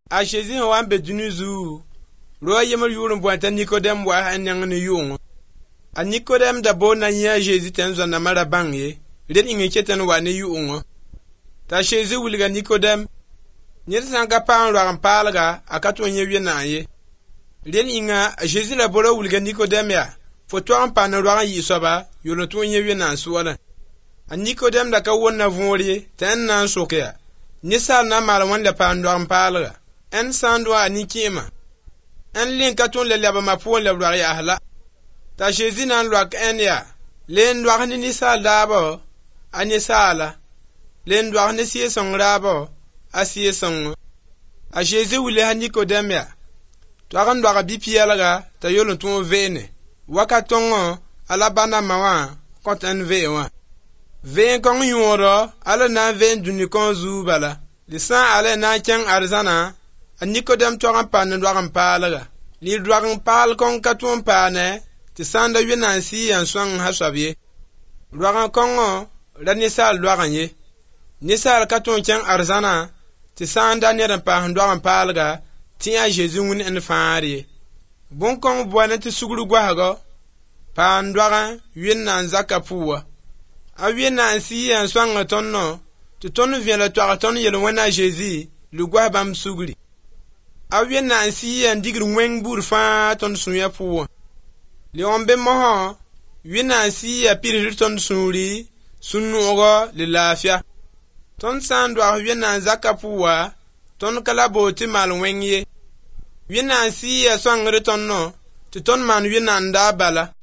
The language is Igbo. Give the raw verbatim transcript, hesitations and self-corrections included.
A Jésus wan be dunu zu. Ro yemel yurun boanta Nikodem wa anyang ni yung. A Nikodem da bo na nya Jésus ten zo na mara bangye. Red inge cheten wa ni yung. Ta Jésus wulga Nikodem. Nyer san ka pan ro kan palga akato nye wi na ye. Red inga Jésus la bo wulga Nikodem ya. Fo to an pan ro kan yi soba yo to nye wi na suwala. A Nikodem da ka wonna vori ten nan sokya. Nisal na mal wan le pan ro kan palga. En sandwa nikima. En lin katon le leba ma po le lwa ya ahla. Ta Jésus nan lwa en ya. Len lwa ni ni sal dabo ani sala. Len lwa ni si song rabo asi song. A Jésus wule ha Nikodem ya. To akan lwa bi pielaga ta yolon ton vene. Wakatongo ala bana mawa kont en ve wa. Ven kong yoro ala na ven duni kon zu bala. Lisan ala na kyang arzana. A Nikodem toran pan ndwaran palaga. Li dwaran pal kon katon pane, ti sanda winan si an swang haswabye. Dwaran kongo, la nisal dwaran ye. Nisal katon kyang arzana, ti sanda neran pa ndwaran palaga, ti a Jésus wun en faari. Bon kong boane ti suguru gwahago, pa ndwaran winan zakapuwa. A winan si an swang tonno, ti ton vien le toara ton yel wena Jésus, lu gwahbam suguri. A wien na ansi an digr weng bur fa ton sunya puwa. Li ombe moho, wien na ansi a pirir ton suri, sunu ogo li lafia. Ton sandwa wien na zaka puwa, ton kalabo ti mal weng ye. Wien na ansi a swangre ton no, ti ton man wien na nda bala.